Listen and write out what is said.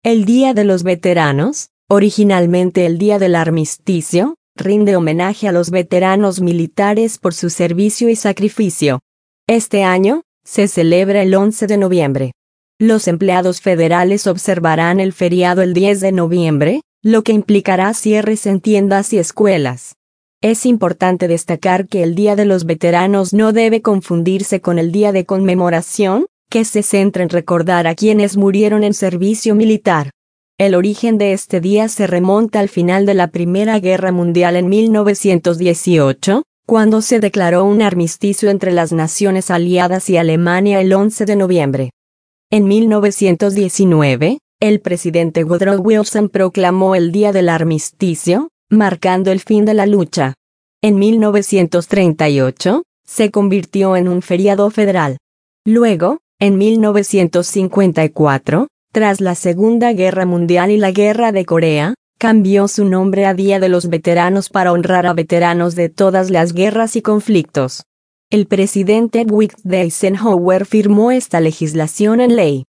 El Día de los Veteranos, originalmente el Día del Armisticio, rinde homenaje a los veteranos militares por su servicio y sacrificio. Este año, se celebra el 11 de noviembre. Los empleados federales observarán el feriado el 10 de noviembre, lo que implicará cierres en tiendas y escuelas. Es importante destacar que el Día de los Veteranos no debe confundirse con el Día de Conmemoración, que se centra en recordar a quienes murieron en servicio militar. El origen de este día se remonta al final de la Primera Guerra Mundial en 1918, cuando se declaró un armisticio entre las naciones aliadas y Alemania el 11 de noviembre. En 1919, el presidente Woodrow Wilson proclamó el Día del Armisticio, marcando el fin de la lucha. En 1938, se convirtió en un feriado federal. Luego, en 1954, tras la Segunda Guerra Mundial y la Guerra de Corea, cambió su nombre a Día de los Veteranos para honrar a veteranos de todas las guerras y conflictos. El presidente Dwight D. Eisenhower firmó esta legislación en ley.